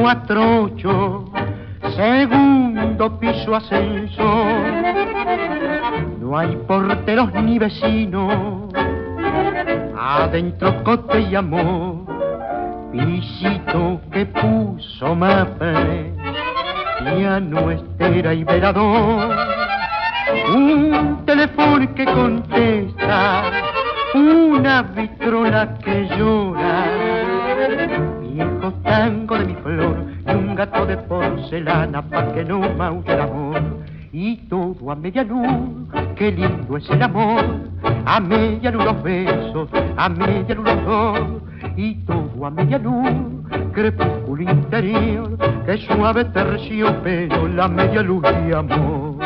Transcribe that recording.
448, segundo piso ascensor. No hay porteros ni vecinos, adentro cote y amor. Pisito que puso Mapre, piano, estera y velador. Un teléfono que contesta, una vitrola que llora, viejo tango de mi flor y un gato de porcelana pa' que no maulle el amor. Y todo a media luz, qué lindo es el amor, a media luz los besos, a media luz los dos. Y todo a media luz, crepúsculo interior, que suave terciopelo, la media luz de amor.